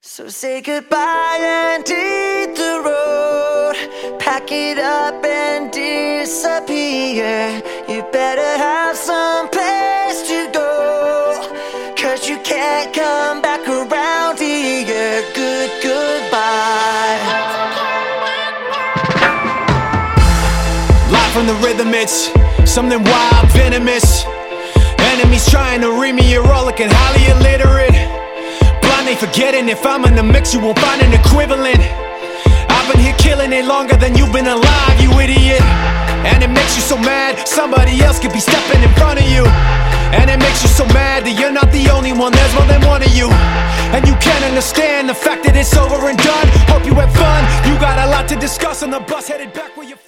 So say goodbye and hit the road. Pack it up and disappear. You better have some place to go, 'cause you can't come back around here. Goodbye. Live from the rhythm, it's something wild, venomous. Enemies trying to read me, you're all looking highly illiterate. Blindly forgetting if I'm in the mix, you won't find an equivalent. I've been here killing it longer than you've been alive, you idiot. And it makes you so mad, somebody else could be stepping in front of you. And it makes you so mad that you're not the only one, there's more than one of you. And you can't understand the fact that it's over and done. Hope you had fun, you got a lot to discuss on the bus headed back where you're